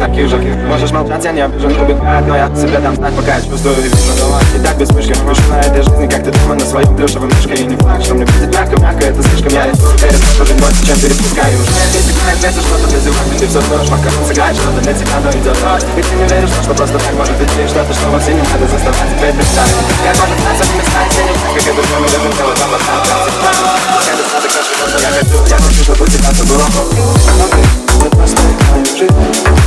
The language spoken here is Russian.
таких же. Можешь молчать, я не обижен, убегает, но я себе дам знать, пока я чувствую и вижу. И так бессмысленно выше на этой жизни, как ты дома на своем плюшевом мишке. И не факт, что мне будет мягко, это слишком. Я рисую перед больше, чем перепускаю. Уже если знаешь, что-то без ума, ты все сможешь, пока он сыграет что-то для тебя, но идет ночь. И ты не веришь, что просто так может быть что-то, что вовсе не надо заставлять тебя писать. Я может знать своими станциями, как это все мы любим, кого там я хочу, чтобы у тебя все было. Но ты не спасай мою жизнь.